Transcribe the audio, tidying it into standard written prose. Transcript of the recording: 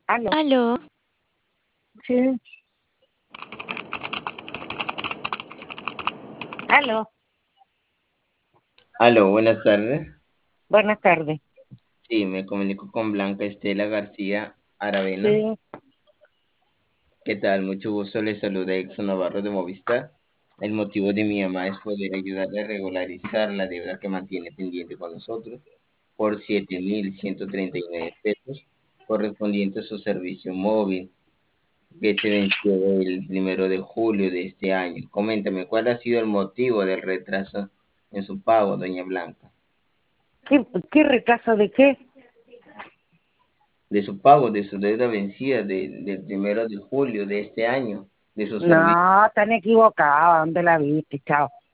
Aló, Aló, sí, aló, Aló, buenas tardes. buenas tardes. Sí, me comunico con Blanca Estela García Aravena. Sí, ¿Qué tal? Mucho gusto. Les saluda Exxon Navarro de Movistar. El motivo de mi llamada es poder ayudarle a regularizar la deuda que mantiene pendiente con nosotros por 7.139 pesos, correspondiente a su servicio móvil, que se venció el 1 de julio de este año. Coméntame, ¿cuál ha sido el motivo del retraso en su pago, doña Blanca? ¿qué retraso de qué? De su pago, de su deuda vencida del 1 de julio de este año, de su servicio. No, están equivocados, ¿dónde la viste? Chao.